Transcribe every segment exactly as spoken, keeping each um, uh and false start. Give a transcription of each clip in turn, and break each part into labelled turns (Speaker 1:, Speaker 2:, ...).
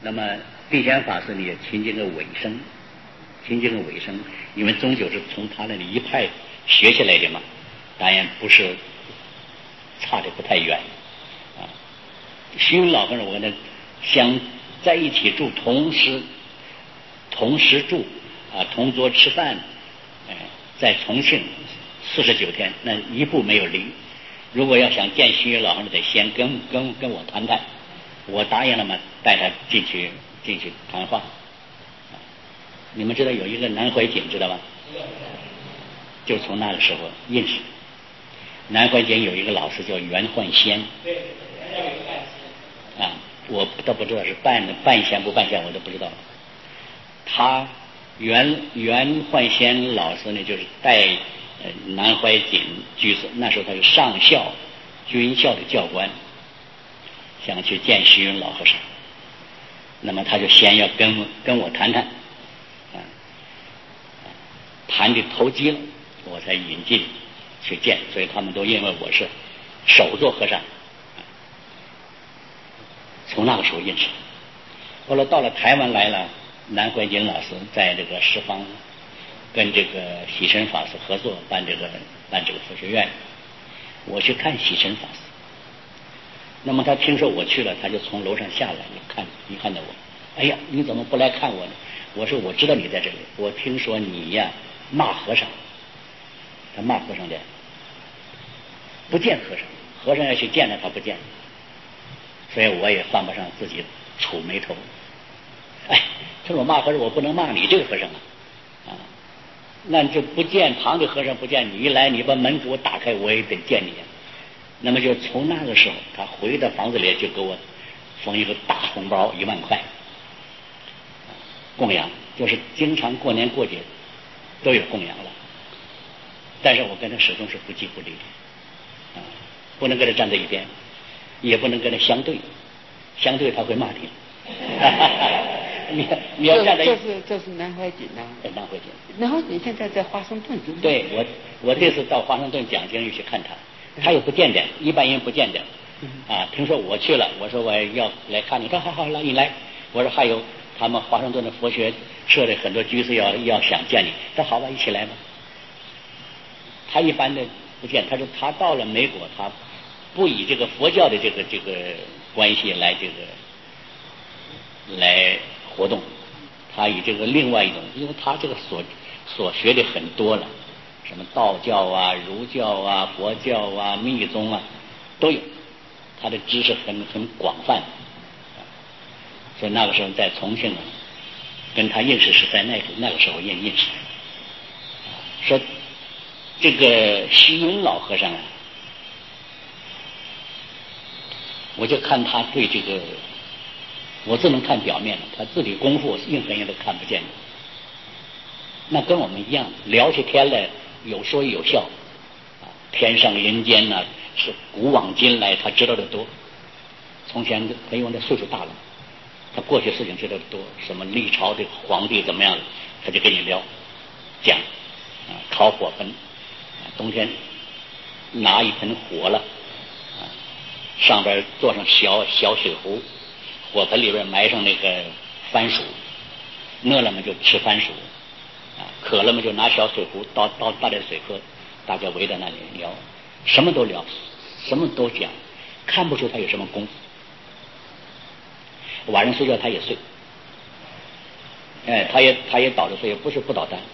Speaker 1: 那么地仙法师呢也亲近个尾声，亲近个尾声，因为终究是从他那里一派学起来的嘛，当然不是差的不太远啊。虚云老和尚我呢想在一起住，同时同时住啊，同桌吃饭，哎，在重庆四十九天，那一步没有离。如果要想见虚云老和尚，得先跟跟跟我谈谈。我答应了嘛，带他进去进去谈话。你们知道有一个南怀瑾，知道吧？就从那个时候认识。南怀瑾有一个老师叫袁焕先，啊，我都不知道是半半仙不半仙，我都不知道。他袁袁焕先老师呢，就是带呃南怀瑾居士，那时候他是上校军校的教官。想去见虚云老和尚，那么他就先要跟跟我谈谈，啊，谈的投机了，我才引进去见，所以他们都认为我是首座和尚，啊，从那个时候认识。后来到了台湾来了，南怀瑾老师在这个十方跟这个喜深法师合作办这个办这个佛学院，我去看喜深法师。那么他听说我去了，他就从楼上下来，一看一看到我，哎呀，你怎么不来看我呢？我说我知道你在这里，我听说你呀骂和尚，他骂和尚的，不见和尚，和尚要去见了他不见，所以我也犯不上自己触眉头。哎，他说我骂和尚，我不能骂你这个和尚啊，啊，那就不见堂的和尚不见你，一来你把门给我打开，我也得见你。那么就从那个时候，他回到房子里就给我封一个大红包一万块，供养，就是经常过年过节都有供养了。但是我跟他始终是不即不离的，啊，不能跟他站在一边，也不能跟他相对，相对他会骂你。你你要站在一
Speaker 2: 这是这是南怀瑾啊，
Speaker 1: 南怀瑾，
Speaker 2: 南怀瑾现在在华盛顿。
Speaker 1: 对，我我这次到华盛顿讲经又去看他。他又不见的，一般人不见的，啊！听说我去了，我说我要来看你，他说好好来，你来。我说还有他们华盛顿的佛学社的很多居士要要想见你，他好吧，一起来吧。他一般的不见，他说他到了美国，他不以这个佛教的这个这个关系来这个来活动，他以这个另外一种，因为他这个所所学的很多了。什么道教啊、儒教啊、佛教啊、密宗啊，都有，他的知识很很广泛，所以那个时候在重庆啊，跟他认识是在那个那个时候认认识。说这个虚云老和尚啊，我就看他对这个，我只能看表面了，他自己功夫任何人都看不见的。那跟我们一样，聊起天来。有说有笑，啊，天上人间呢、啊、是古往今来，他知道的多。从前他因为他岁数大了，他过去事情知道的多，什么历朝的皇帝怎么样，他就跟你聊讲，啊，烤火盆，啊，冬天拿一盆火了，啊，上边做上小小水壶，火盆里边埋上那个番薯，饿了嘛就吃番薯。啊，渴了嘛就拿小水壶倒倒倒点水喝，大家围在那里聊，什么都聊，什么都讲，看不出他有什么功夫。晚上睡觉他也睡，哎，他也他也倒着睡，也不是不倒单。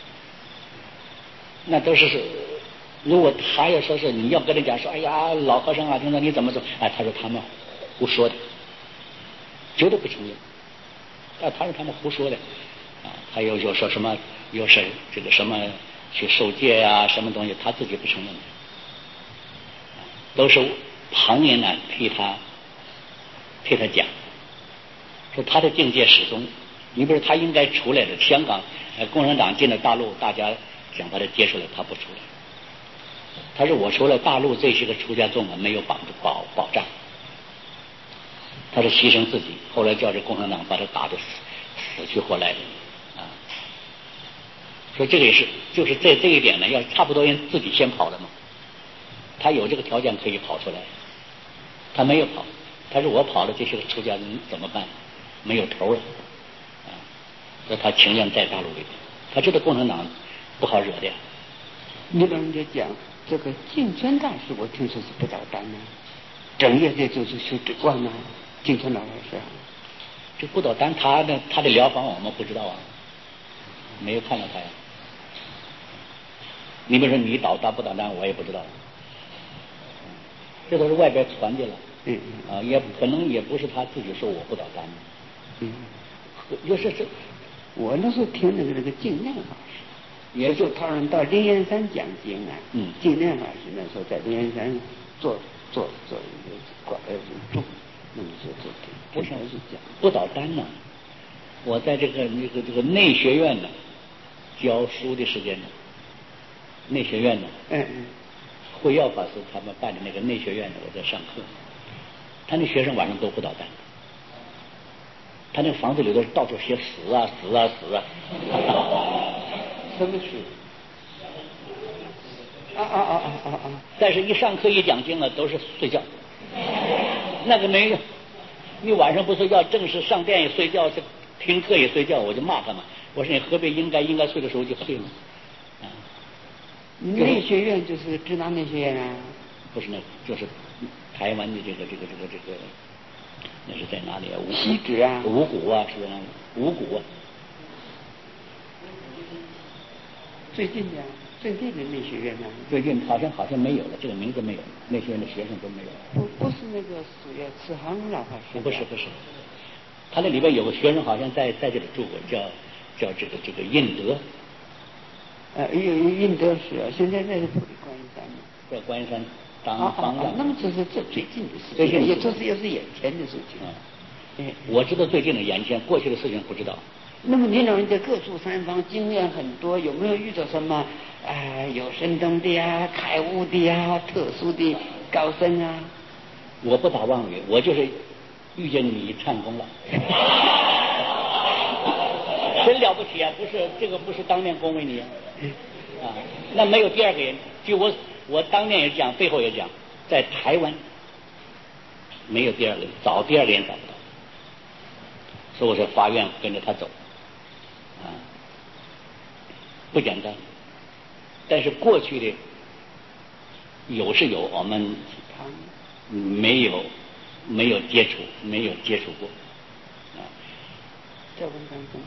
Speaker 1: 那都是，如果他要说是你要跟他讲说，哎呀，老和尚啊，听说你怎么说？哎，他说他们胡说的，绝对不承认。啊，他说他们胡说的。啊，他又又说什么，又是这个什么去受戒呀、啊，什么东西，他自己不承认的，都是旁人呢替他替他讲，说他的境界始终，你比如他应该出来的，香港呃共产党进了大陆，大家想把他接出来，他不出来。他说我除了大陆这些个出家众啊，没有保保保障，他是牺牲自己，后来叫这共产党把他打得死死去活来的。说这个也是，就是在这一点呢，要差不多人自己先跑了嘛。他有这个条件可以跑出来，他没有跑。他说我跑了，这些个出家人怎么办？ 没有头了啊，所以他情愿在大陆里头，他知道共产党不好惹的呀。
Speaker 2: 你老人家讲这个进川大师，我听说是不倒单呢，整夜这就是修止观呢，进川老师啊。
Speaker 1: 这不倒单他的他的疗法我们不知道啊，没有看到他呀。你比如说你倒单不倒单，我也不知道，这都是外边传的了。
Speaker 2: 嗯
Speaker 1: 啊，也可能也不是他自己说我不倒单。
Speaker 2: 嗯，
Speaker 1: 就是这，
Speaker 2: 我那时候听那个那个净念法师，也就他人到灵岩山讲经啊。
Speaker 1: 嗯，
Speaker 2: 净念法师那时候在灵岩山做做做一个管呃住，那么就做
Speaker 1: 不是
Speaker 2: 是讲
Speaker 1: 不倒单呢。我在这个那个这个内学院呢教书的时间呢，内学院呢，
Speaker 2: 嗯嗯，
Speaker 1: 慧耀法师他们办的那个内学院呢，我在上课，他那学生晚上都不倒单，他那个房子里头到处写死啊死啊死啊。
Speaker 2: 什么事？啊啊啊啊啊啊！
Speaker 1: 但是一上课一讲经啊，都是睡觉，那个没用。你晚上不睡觉，正是上殿也睡觉，这听课也睡觉，我就骂他们。我说你何必应该应该睡的时候就睡呢？啊，
Speaker 2: 内学院就是指哪内学院啊？
Speaker 1: 不是那个，就是台湾的这个这个这个这个，那是在哪里啊？五
Speaker 2: 西址啊，
Speaker 1: 五股啊，是不是？五股啊。
Speaker 2: 最近的，最近的内学院呢？
Speaker 1: 最近好像好像没有了，这个名字没有了，内学院的学生都没有了。
Speaker 2: 不不是那个属于慈航老法师。
Speaker 1: 不是不是，他那里边有个学生好像在在这里住过，叫叫这个这个印德。
Speaker 2: 呃，有印德是，现在在普利观音山呢。
Speaker 1: 在观音山当方丈。
Speaker 2: 啊啊啊！那么这是这最近的事情，
Speaker 1: 最近
Speaker 2: 也就是又是眼前的事情。
Speaker 1: 啊，
Speaker 2: 嗯，
Speaker 1: 我知道最近的眼前，过去的事情不知道。
Speaker 2: 那么您老人家各处三方，经验很多，有没有遇到什么啊、呃、有神通的呀、开悟的呀、特殊的高僧啊？
Speaker 1: 我不打妄语，我就是遇见你忏功了。真了不起啊！不是这个，不是当面恭维你啊，啊，那没有第二个人。就我我当面也讲，背后也讲，在台湾没有第二个人，找第二个人找不到，所以我说法院跟着他走，啊，不简单。但是过去的有是有，我们没有没有接触，没有接触过，啊，
Speaker 2: 教官当中，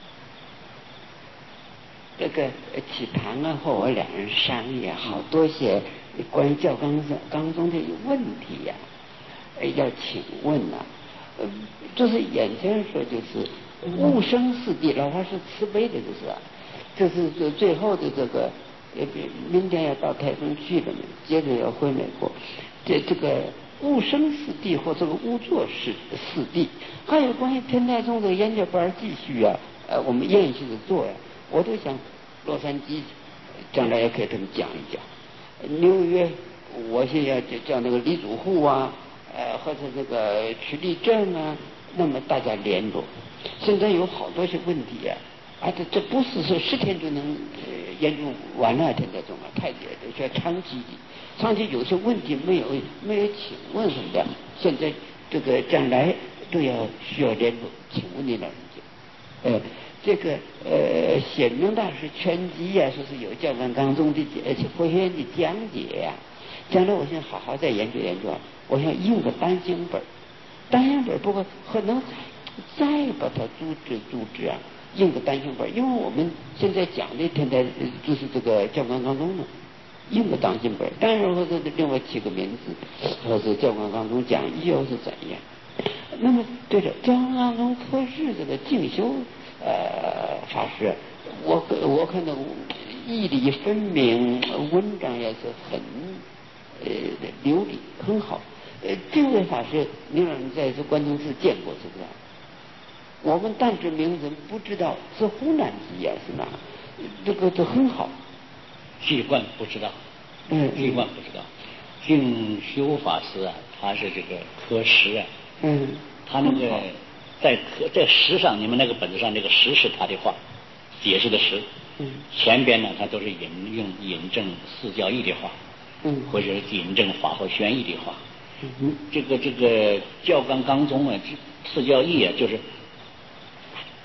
Speaker 2: 这个启堂啊和我两人商议好多些关于教纲当中的问题呀、啊，要请问呐、啊，呃，就是眼前说就是物生四谛，老话是慈悲的，就是啊，这是这最后的这个，呃，明天要到台中去了嘛，接着要回美国，这这个物生四谛或这个物作四四谛，还有关于天台宗的研究班继续啊，呃，我们延续的做呀、啊，我都想洛杉矶将来也可以跟他们讲一讲，纽约我现在就叫那个李祖户啊，呃，或者这个曲立正啊，那么大家联络。现在有好多些问题呀、啊，啊，这这不是说十天就能呃研究完了天台宗啊，太需要长期的，长期有些问题没有没有请问什么的，现在这个将来都要需要联络，请问你老人家，呃。这个呃，显明大师全集呀、啊，说是有教官纲中的而且佛学院的讲解呀、啊。将来我想好好再研究研究，我想印个单行本，单行本不过可能再把它组织组织啊，印个单行本，因为我们现在讲的现在就是这个教官纲中嘛，印个单行本，当然或者另外起个名字，或者教官纲中讲义又是怎样。那么对了，教官纲中科室这个进修。呃，法师，我我看到义理分明，文章也是很呃流利，很好。呃，这位法师，您让你在这关中寺见过是不是？我们但知名人不知道是湖南籍呀，是哪？这个都很好。
Speaker 1: 习惯不知道，
Speaker 2: 嗯，
Speaker 1: 习惯不知道。净修法师啊，他是这个科师啊，
Speaker 2: 嗯，
Speaker 1: 他那个。在课在诗上，你们那个本子上，这个诗是他的话，解释的诗。
Speaker 2: 嗯。前
Speaker 1: 边呢，他都是引用引证四教义的话，
Speaker 2: 嗯，
Speaker 1: 或者引证法华玄义的话。
Speaker 2: 嗯。
Speaker 1: 这个这个教纲纲中啊，四教义啊，就是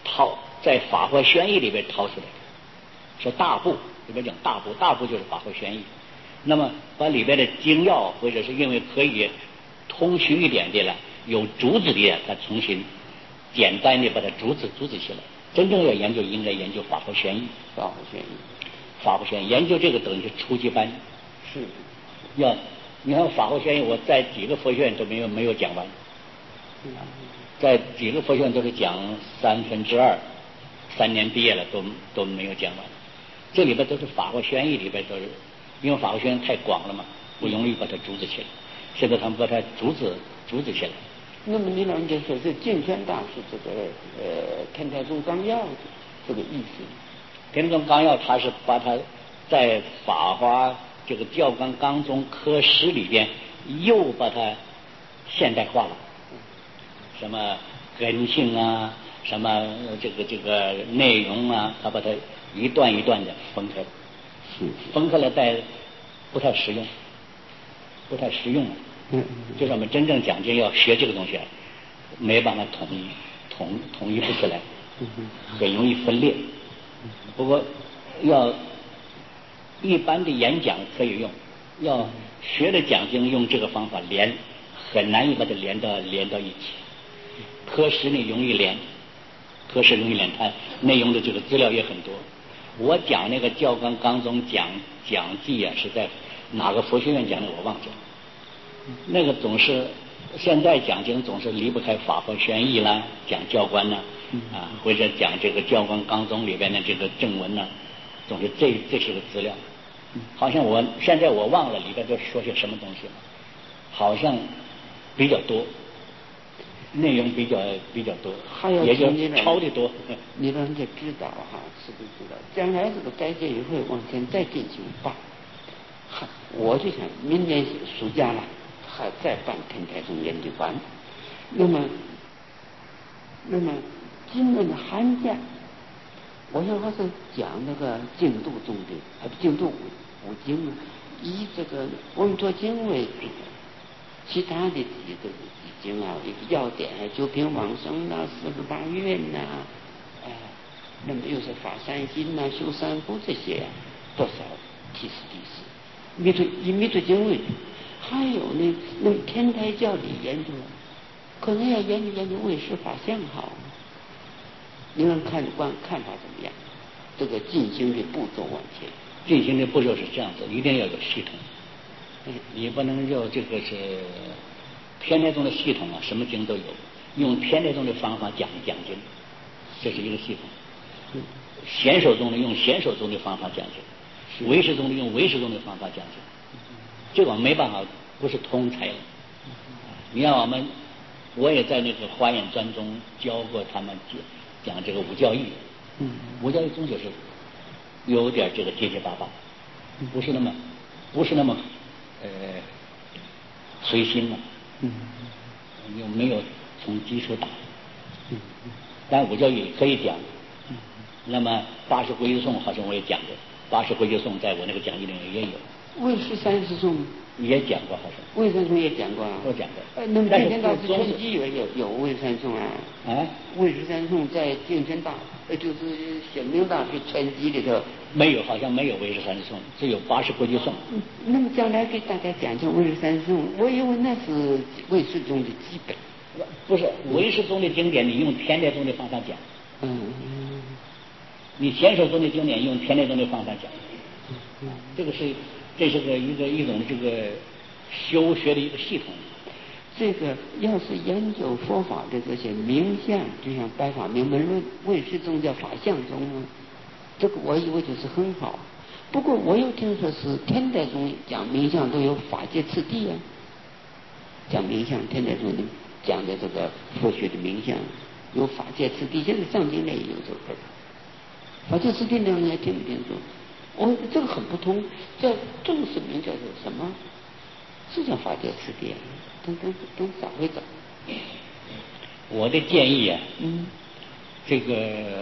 Speaker 1: 掏在《法华玄义》里边掏出来的，说大部里边讲大部，大部就是《法华玄义》。那么把里边的精要，或者是因为可以通俗一点的了，有主旨的，他重新简单的把它主旨主旨起来。真正要研究，应该研究《法华玄义》。
Speaker 2: 法华玄义，
Speaker 1: 法华玄义研究这个等于是初级班。
Speaker 2: 是，
Speaker 1: 要你看《法华玄义》，我在几个佛学院都没有没有讲完，在几个佛学院都是讲三分之二，三年毕业了都都没有讲完。这里边都是《法华玄义》里边都是。因为《法华玄义》太广了嘛，不容易把它组织起来。现在他们把它组织组织起来。
Speaker 2: 那么你老人家说是净轩大师这个呃《天台宗纲要》这个意思。
Speaker 1: 《天台宗纲要》他是把它在法华这个教纲纲中科十里边又把它现代化了，什么根性啊，什么这个这个内容啊，他把它一段一段的分开。分开了，但不太实用，不太实用。嗯，就是我们真正讲经要学这个东西，没办法统一统统一不起来，很容易分裂。不过要一般的演讲可以用，要学的讲经用这个方法连，很难以把它连到连到一起。科十呢容易连，科十容易连，它内容的这个资料也很多。我讲那个教纲纲中讲讲记啊，是在哪个佛学院讲的我忘记了。那个总是现在讲经总是离不开《法华玄义》啦，讲教官呐，啊，或者讲这个教纲纲中里边的这个正文呐，总是这这些个资料。好像我现在我忘了里边都说些什么东西了，好像比较多。内容比较比较多，
Speaker 2: 还有
Speaker 1: 也就抄的多。
Speaker 2: 你让人家知道哈，是不是知道？将来这个改革也会往前再进行吧。还我就想明年暑假了，还再办天台宗研究班。那么，那么今年的寒假，我想还是讲那个净土宗的，还是净土五五经呢？以这个文殊经为主。其他的几个几经啊，一个要点啊，九品往生呐、四十八愿呐，啊，那么又是法三心呐、修三福这些啊，多少提示提示。弥陀以弥陀经为主，还有呢，那么天台教理研究，可能要研究研究为师法相好。你们看观看法怎么样？这个进行的步骤往前，
Speaker 1: 进行的步骤是这样子，一定要有系统。你不能就这个是天台宗的系统啊，什么经都有，用天台宗的方法讲讲经，这是一个系统。显手宗的用显手宗的方法讲经，唯识宗的用唯识宗的方法讲经，这个没办法，不是通才了。你看我们，我也在那个华严专中教过他们讲这个五教义，五教义宗就是有点这个结结巴巴，不是那么不是那么。呃，随心嘛，嗯，又没有从基础打，嗯，但五教义可以讲，嗯，那么八十归颂好像我也讲过，八十归颂在我那个讲义里面也有，
Speaker 2: 魏十三十颂
Speaker 1: 也讲过，好像
Speaker 2: 魏三颂也讲过啊，
Speaker 1: 我讲过，
Speaker 2: 呃，那么净天大师全集也有有魏三颂啊，
Speaker 1: 啊，
Speaker 2: 魏十三颂在净天大，呃，就是显明大师全集里头
Speaker 1: 没有，好像没有魏十三颂，只有八十归颂。
Speaker 2: 嗯，那么将来给大家讲讲魏十三颂，我以为那是魏师宗的基本。
Speaker 1: 不是唯识宗的经典，你用天台宗的方法讲。
Speaker 2: 嗯，
Speaker 1: 你显手宗的经典用天台宗的方法讲。嗯，这个是这是个一个一种这个修学的一个系统。
Speaker 2: 这个要是研究佛法的这些名相，就像《白法明门论》，唯识宗叫法相宗啊，这个我以为就是很好。不过我又听说是天台宗讲名相都有法界次第啊，讲名相天台宗的讲的这个佛学的名相有法界次第，现在藏经里也有这个法界次第呢，人家听不听说？我这个很不同，叫正式名叫做什么？是叫法界次第啊？等等等找一找。
Speaker 1: 我的建议啊，
Speaker 2: 嗯，
Speaker 1: 这个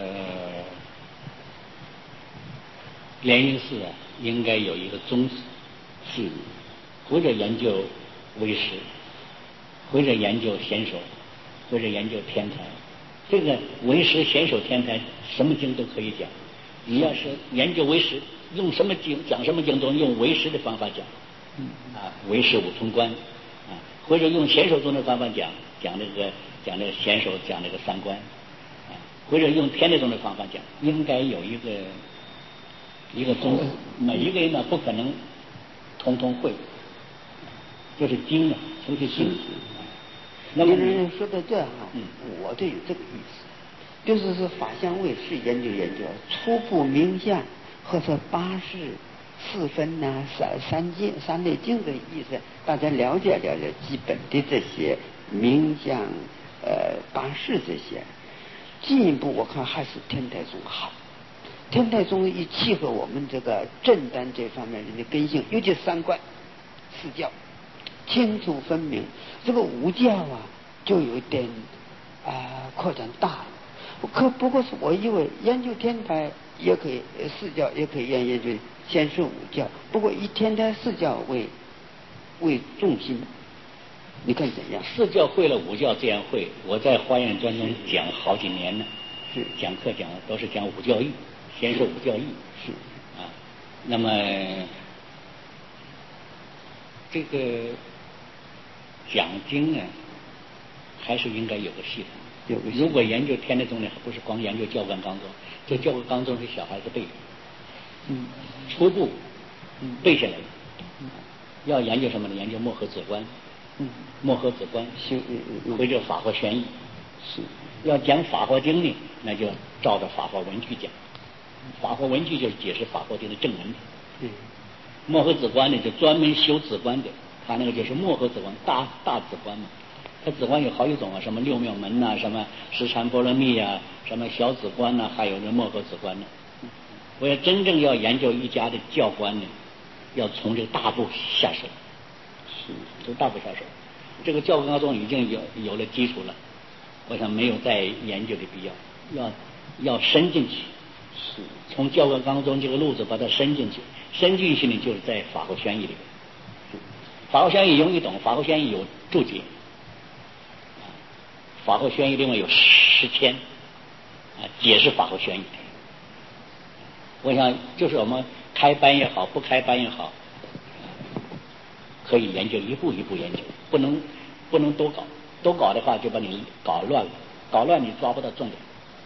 Speaker 1: 莲云寺啊，应该有一个宗旨，是或者研究唯识，或者研究显手，或者研究天台， 这个为识显手天台，什么经都可以讲。你要是研究为识，用什么经讲什么经都用为识的方法讲，啊，为识五通关，啊，或者用显手宗的方法讲，讲这个讲这个显手，讲这个三观，啊，或者用天台宗的方法讲，应该有一个一个宗，每一个人呢不可能通通会，就是经啊，都是经。
Speaker 2: 那么人说的这哈，嗯，我就有这个意思，就是说法相位是研究研究初步冥想或者八识四分呐、啊、三三经三类经的意思，大家了解了解基本的这些冥想呃八识这些，进一步我看还是天台宗好。天台宗一契合我们这个正丹这方面人的根性，尤其三观四教清楚分明，这个五教啊就有一点啊、呃、扩展大了。可不过是我以为研究天台也可以四教也可以研究先是五教，不过以天台四教为为重心，你看怎样？
Speaker 1: 四教会了，五教自然会。我在华严专中讲好几年呢，
Speaker 2: 是
Speaker 1: 讲课讲的都是讲五教义，先是五教义
Speaker 2: 是
Speaker 1: 啊。那么这个讲经呢，还是应该有个系统。
Speaker 2: 有个系统
Speaker 1: 如果研究天台宗呢，不是光研究教观纲宗，这教观纲宗是小孩子背，
Speaker 2: 嗯，
Speaker 1: 初步
Speaker 2: 嗯
Speaker 1: 背下来的。
Speaker 2: 嗯，
Speaker 1: 要研究什么呢？研究墨合子观，
Speaker 2: 嗯，
Speaker 1: 墨合子观，
Speaker 2: 是
Speaker 1: 或者法华玄义。
Speaker 2: 是
Speaker 1: 要讲法华经呢，那就照着法华文句讲。法华文句就是解释法华经的正文。
Speaker 2: 嗯，
Speaker 1: 墨合子观呢，就专门修子观的，他那个就是墨合子观，大大子观嘛。它子观有好几种啊，什么六妙门呐、啊，什么十禅波罗蜜啊，什么小子观呐、啊，还有这墨合子观呢。我要真正要研究一家的教观呢，要从这个大部下手，
Speaker 2: 是
Speaker 1: 从大部下手。这个教观纲中已经有有了基础了，我想没有再研究的必要，要要深进去。
Speaker 2: 是
Speaker 1: 从教观纲中这个路子把它伸进去，伸进去呢就是在法华玄义里边。法华玄义容易懂，法华玄义有注解。法华玄义另外有十篇啊，解释法华玄义。我想就是我们开班也好，不开班也好，可以研究一步一步研究，不能不能多搞，多搞的话就把你搞乱了，搞乱你抓不到重点。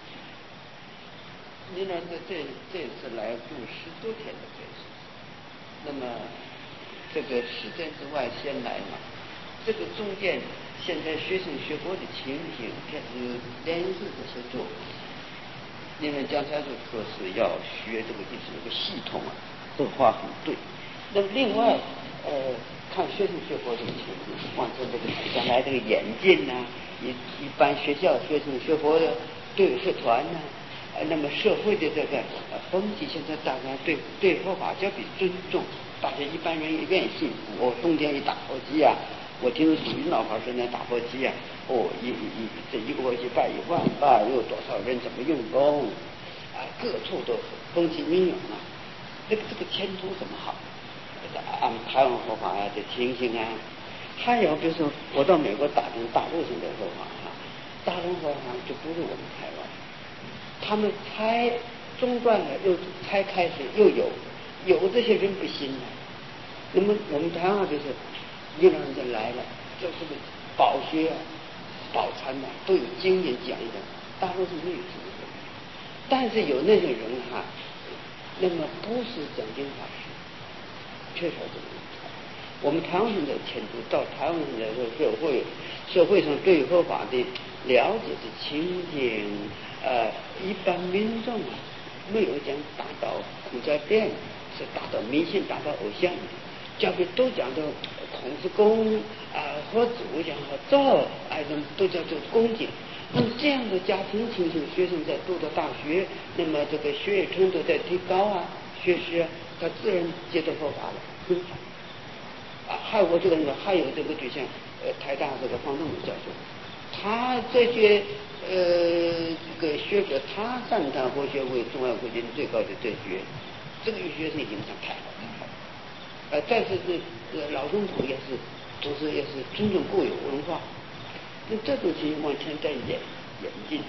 Speaker 2: 您呢这这这次来住十多天的这次，那么这个十天之外先来嘛，这个中间现在学生学佛的情形开始联系这些做，因为刚才就说是要学这个就是一个系统啊，这话很对。那么另外呃看学生学佛这个情形，完成这个将来这个演进呐、啊，一一般学校学生学佛的队社团呐、啊，那么社会的这个呃风气，现在大家对对佛法较比尊重，大家一般人也愿意信。我冬天一打火机啊，我听鲁云老法师那打火机啊，哦，一一这一个火机拜一万拜，又多少人怎么用功啊，各处都风起云涌啊，这个这个前途怎么好？按台湾佛法啊的情形啊，还有比如说我到美国打听大陆上的佛法啊，大陆佛法就不是我们台湾，他们才中断了，又才开始又有有这些人不信了。那么我们台湾就是一让人家来了，就是个宝学啊、宝禅呐、啊，都有经典讲的，大陆是没有这个，但是有那些人哈、啊，那么不是讲经法师。缺少这个人才，我们台湾人的前途到台湾人的社会，社会上对佛法的了解的情景，呃，一般民众啊，没有讲达到苦在变，是达到迷信、达到偶像，教给都讲到孔子公啊、佛祖讲和造，哎，那么都叫做恭敬。那么这样的家庭情形，学生在读到大学，那么这个学业程度在提高啊，学识啊。他自然接受佛法了，很好啊。还有我这个人，还有这个就像呃台大这个方正武教授，他这些呃这个学者，他赞叹佛学为中外国经最高的哲学，这个学生影响太好太好。呃，再是这呃老总统也是，同时也是尊重固有文化，那这种情况完全在演演进。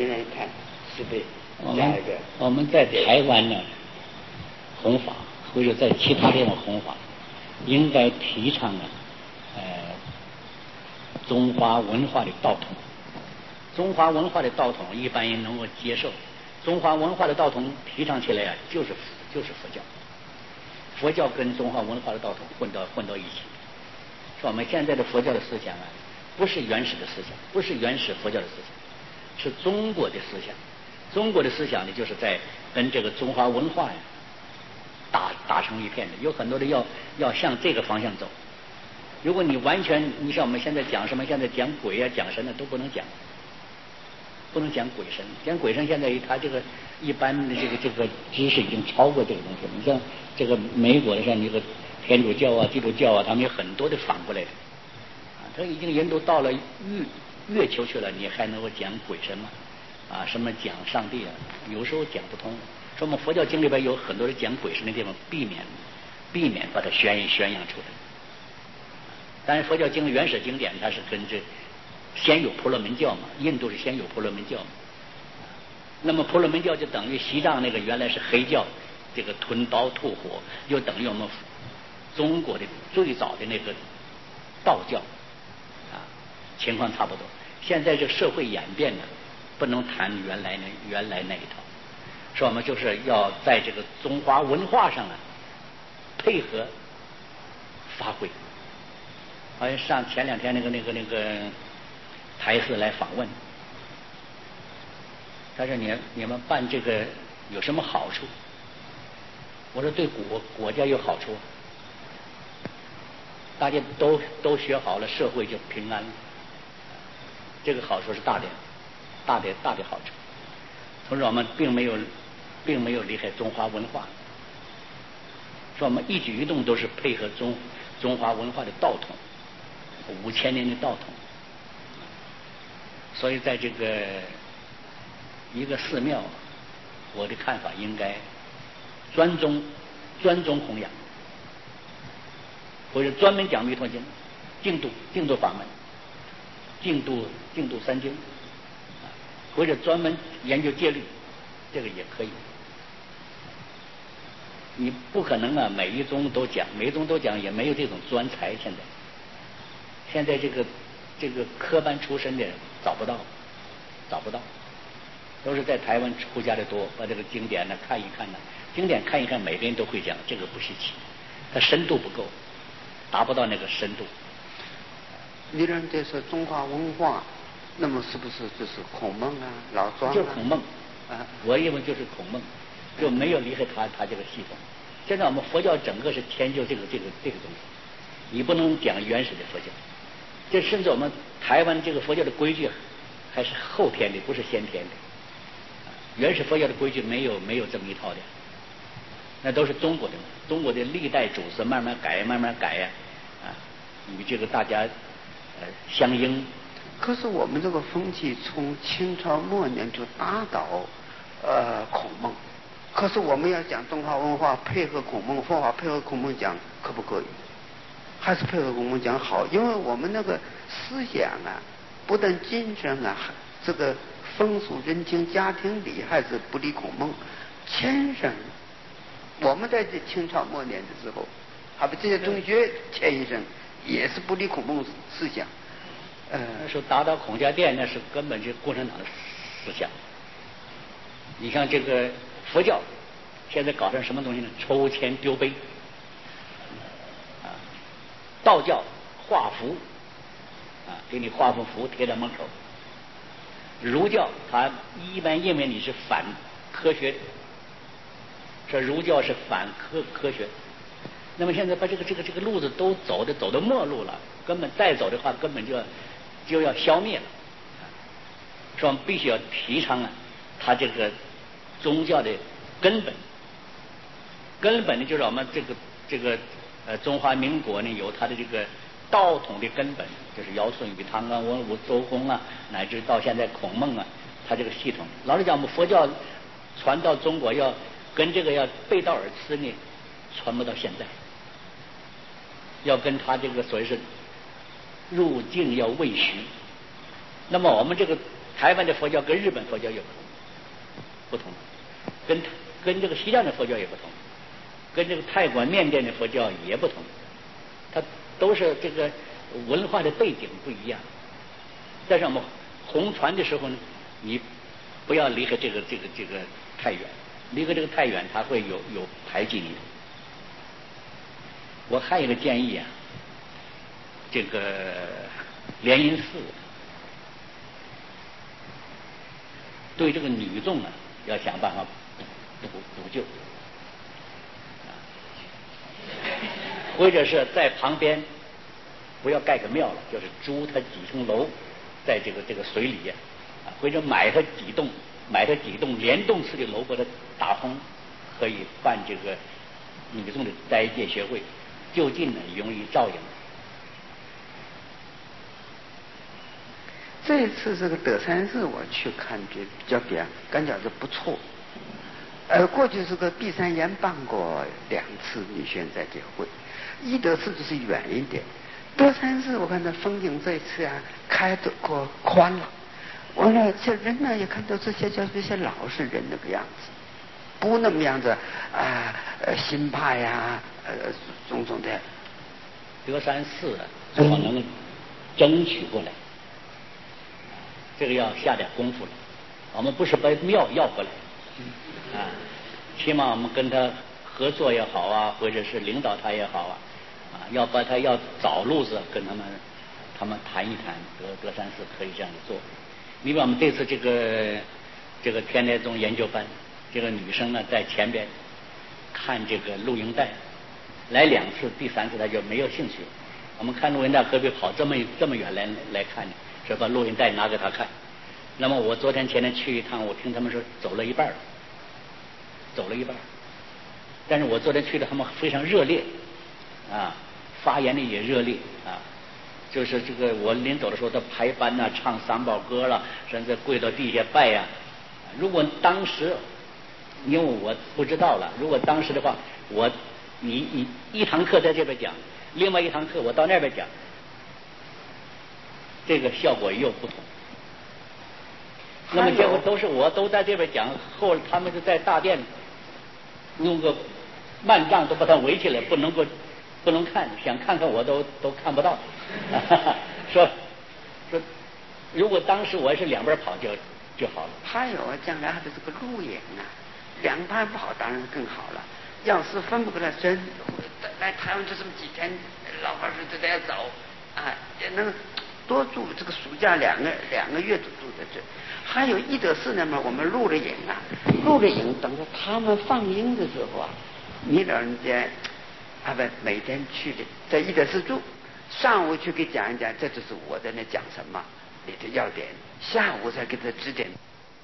Speaker 2: 您来看是不是
Speaker 1: 我们
Speaker 2: 加一个？
Speaker 1: 我们在台湾呢弘法，或者在其他地方弘法，应该提倡呢，呃，中华文化的道统。中华文化的道统一般人能够接受。中华文化的道统提倡起来啊，就是就是佛教。佛教跟中华文化的道统混到混到一起。说我们现在的佛教的思想啊，不是原始的思想，不是原始佛教的思想，是中国的思想。中国的思想呢，就是在跟这个中华文化呀打打成一片的。有很多的要要向这个方向走。如果你完全，你像我们现在讲什么，现在讲鬼啊、讲神啊都不能讲。不能讲鬼神，讲鬼神现在他这个一般的这个这个知识已经超过这个东西了。你像这个美国的像这个天主教啊、基督教啊，他们有很多的反过来的啊，他已经人都到了月月球去了，你还能够讲鬼神吗？啊，什么讲上帝啊，有时候讲不通。说我们佛教经里边有很多的讲鬼神的地方，避免避免把它宣宣扬出来。当然，佛教经原始经典它是跟这。先有婆罗门教嘛，印度是先有婆罗门教嘛，那么婆罗门教就等于西藏那个原来是黑教，这个吞刀吐火，就等于我们中国的最早的那个道教啊，情况差不多。现在这社会演变呢，不能谈原来那原来那一套，说我们就是要在这个中华文化上啊配合发挥。好像上前两天那个那个那个。台寺来访问，他说你你们办这个有什么好处？我说对国国家有好处，大家都都学好了，社会就平安了。这个好处是大的，大的大的好处。同时我们并没有并没有离开中华文化，说我们一举一动都是配合中中华文化的道统，五千年的道统。所以在这个一个寺庙，我的看法应该专宗专宗弘扬，或者专门讲弥陀经、净土净土法门、净土净土三经，或者专门研究戒律，这个也可以。你不可能啊，每一宗都讲，每一宗都讲也没有这种专才。现在，现在这个这个科班出身的找不到，找不到，都是在台湾出家的多，把这个经典呢看一看呢，经典看一看，每个人都会讲，这个不稀奇，它深度不够，达不到那个深度。
Speaker 2: 理论这是中华文化，那么是不是就是孔孟啊、老庄啊？
Speaker 1: 就是孔孟
Speaker 2: 啊，
Speaker 1: 我认为就是孔孟，就没有离开他他这个系统。现在我们佛教整个是迁就这个这个这个东西，你不能讲原始的佛教。这甚至我们台湾这个佛教的规矩还是后天的，不是先天的。原始佛教的规矩没有没有这么一套的，那都是中国的，中国的历代祖师慢慢改，慢慢改呀，啊，与这个大家呃相应。
Speaker 2: 可是我们这个风气从清朝末年就打倒呃孔孟，可是我们要讲中华文化配合孔孟佛法，配合孔孟讲可不可以？还是配合孔孟讲好，因为我们那个思想啊，不但精神啊，这个风俗人情、家庭里还是不离孔孟。前生我们在这清朝末年的时候，还不这些同学前一生也是不离孔孟思想。呃，
Speaker 1: 那时候打倒孔家店，那是根本就共产党的思想。你像这个佛教，现在搞成什么东西呢？抽签丢杯。道教画符啊，给你画幅符贴在门口。儒教他一般认为你是反科学，说儒教是反科科学。那么现在把这个这个这个路子都走的走到末路了，根本再走的话根本就要就要消灭了。说我们必须要提倡啊，他这个宗教的根本，根本的就是我们这个这个。呃，中华民国呢有它的这个道统的根本，就是尧舜禹汤啊、文武周公啊，乃至到现在孔孟啊，它这个系统。老实讲，我们佛教传到中国要跟这个要背道而驰呢，传不到现在。要跟他这个所谓是入境要未徐。那么我们这个台湾的佛教跟日本佛教也不同，不同，跟跟这个西藏的佛教也不同，跟这个泰国、缅甸的佛教也不同，它都是这个文化的背景不一样。但是我们弘传的时候呢，你不要离开这个这个这个太远，离开这个太远，它会有有排挤你。我还有一个建议啊，这个莲因寺对这个女众啊，要想办法补补救，或者是在旁边不要盖个庙了，就是租它几层楼，在这个这个水里呀，啊，或者买它几栋，买它几栋联动式的楼，把它打通，可以办这个女众的斋戒学会，就近呢容易照应。
Speaker 2: 这次这个德山寺我去看，觉比较比较感觉是不错。呃，过去这个碧山岩办过两次女学斋戒会，义德寺就是远一点。德山寺我看到风景这一次啊开得过宽了，完了这人呢也看到这些叫这些老实人那个样子，不那么样子啊呃心派呀呃种种的。
Speaker 1: 德山寺啊，怎么能争取过来？这个要下点功夫了。我们不是把庙要过来，啊，起码我们跟他合作也好啊，或者是领导他也好啊，啊，要把他要找路子跟他们他们谈一谈，德德山寺可以这样做。你比我们这次这个这个天台宗研究班，这个女生呢在前边看这个录音带，来两次，第三次她就没有兴趣。我们看录音带何必跑这么这么远来来看呢？是把录音带拿给她看。那么我昨天前天去一趟，我听他们说走了一半，走了一半。但是我昨天去的，他们非常热烈啊，发言的也热烈啊。就是这个我临走的时候，他排班呐、啊，唱三宝歌了，甚至跪到地下拜呀、啊。如果当时，因为我不知道了，如果当时的话，我你你一堂课在这边讲，另外一堂课我到那边讲，这个效果又不同。那么结果都是我都在这边讲，后他们就在大殿弄个幔帐都把它围起来，不能够不能看，想看看我都都看不到。说说，如果当时我是两边跑就就好了。
Speaker 2: 还有将来还得这个路演啊，两派跑当然更好了。要是分不过来真来台湾就这么几天，老法师就得要走啊，也能多住这个暑假两个两个月就住在这。还有义德寺那么我们录了影啊，录了影，等着他们放映的时候啊，你老人家啊不每天去的在义德寺住，上午去给讲一讲，这就是我在那讲什么你的要点，下午再给他指点。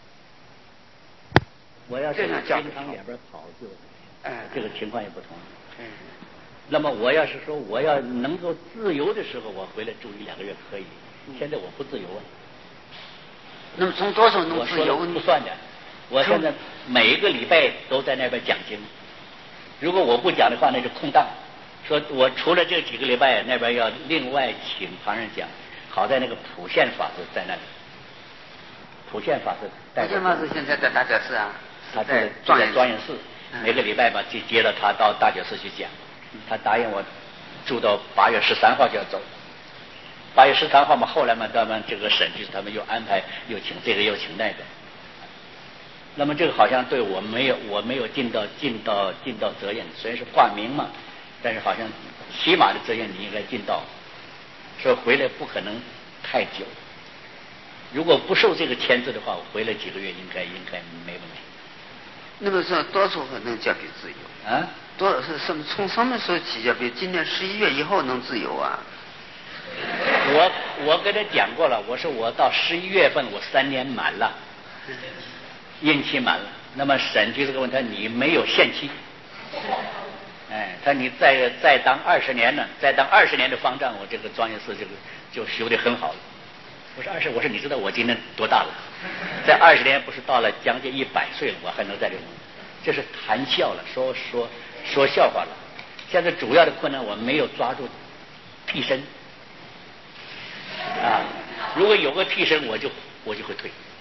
Speaker 1: 我要是经常两边跑就，
Speaker 2: 嗯，
Speaker 1: 这个情况也不同。
Speaker 2: 嗯，
Speaker 1: 那么我要是说我要能够自由的时候，我回来住一两个月可以。现在我不自由啊。
Speaker 2: 那么从多少能自由？
Speaker 1: 我说不算的，我现在每一个礼拜都在那边讲经。如果我不讲的话，那就空档。说我除了这几个礼拜，那边要另外请旁人讲。好在那个普现法师在那里，普现法师带。
Speaker 2: 普现法师现在在大觉寺啊，
Speaker 1: 他在庄严庄严寺，每个礼拜吧就接着他到大觉寺去讲。他答应我住到八月十三号就要走。八月十三号嘛，后来嘛，他们这个审计他们又安排又请这个又请那个。那么这个好像对我没有我没有尽到尽到尽到责任，虽然是挂名嘛，但是好像起码的责任你应该尽到。说回来不可能太久，如果不受这个牵制的话，我回来几个月应该应该没问题。
Speaker 2: 那么说多少能交给自由
Speaker 1: 啊？
Speaker 2: 多少是什么？从什么时候起交给？今年十一月以后能自由啊？
Speaker 1: 我我跟他讲过了，我说我到十一月份我三年满了，任期满了。那么审计这个问题，你没有限期。哎，他你再再当二十年呢，再当二十年的方丈，我这个庄严寺这个就修得很好了。我说二十，我说你知道我今年多大了？在二十年不是到了将近一百岁了，我还能在这里，这是谈笑了，说说说笑话了。现在主要的困难我没有抓住替身啊，如果有个替身，我就我就会退。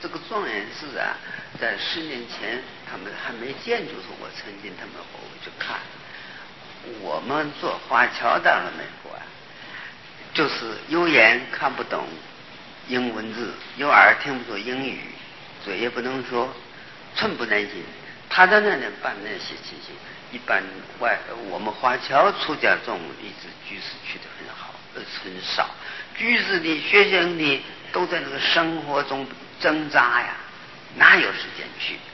Speaker 2: 这个状元寺啊，在十年前他们还没建筑时，我曾经他们和我去看。我们坐华侨到了美国啊，就是有眼看不懂英文字，有耳听不懂英语，嘴也不能说，寸步难行。他在那里办那些情形，一般外我们华侨出家中一直居士去的很好，呃很少。居士的学生的都在那个生活中挣扎呀，哪有时间去？